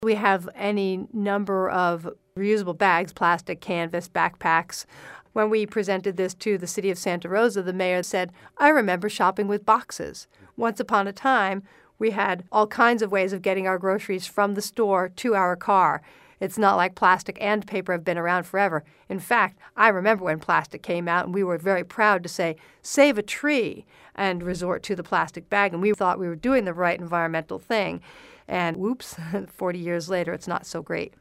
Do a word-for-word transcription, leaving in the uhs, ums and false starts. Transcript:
We have any number of reusable bags, plastic, canvas, backpacks. When we presented this to the city of Santa Rosa, the mayor said, "I remember shopping with boxes. Once upon a time, we had all kinds of ways of getting our groceries from the store to our car. It's not like plastic and paper have been around forever. In fact, I remember when plastic came out, and we were very proud to say, 'Save a tree,' and resort to the plastic bag. And we thought we were doing the right environmental thing. And whoops, forty years later, it's not so great."